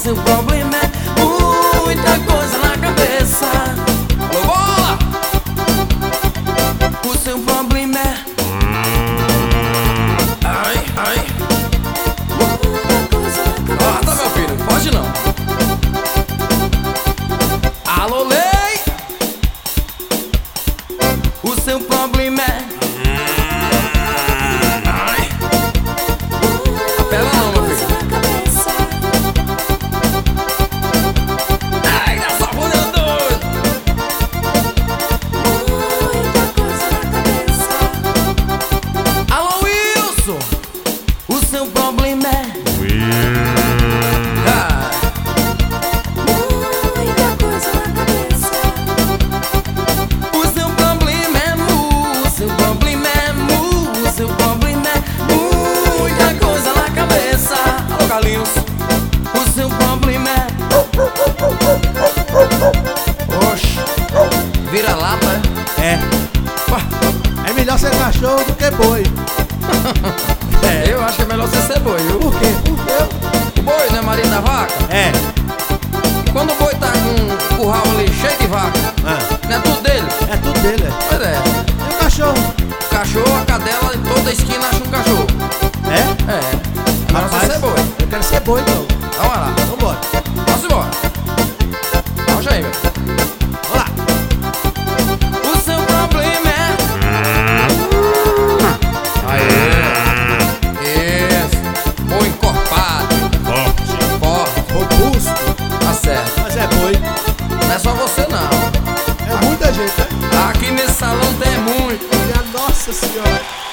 seu problema é muita coisa na cabeça. Alô, bola! O seu problema é Ai, ai. muita coisa na cabeça. Ah, tá, meu filho, pode não. Alô, Lei! O seu problema é Ai. Apela não, meu filho. Ai, dá só mulher doido. Alô, Wilson! O seu problema é Ah, muita coisa na cabeça. O seu problema é o seu problema é o seu problema é muita coisa na cabeça. alô, Carlinhos. O seu problema é Oxe, vira lata, É, Ué, é melhor ser cachorro do que boi. eu acho que é melhor você ser boi, viu? Por quê? O boi não é marido da vaca? É. E quando o boi tá com o curral ali cheio de vaca, Ah, não é tudo dele? é tudo dele, é. Pois é. E o cachorro? O cachorro, a cadela, em toda esquina acha um cachorro. É? É. Melhor você ser boi. Eu quero ser boi, então. Vamos lá. Vambora. Vamos embora. Puxa aí, meu. Vamos lá. o seu problema é Aê. Isso. Boi encorpado. Forte. Robusto. Tá certo. Mas é boi. Não é só você, não. É muita gente, né? Aqui nesse salão tem muito. Minha Nossa Senhora.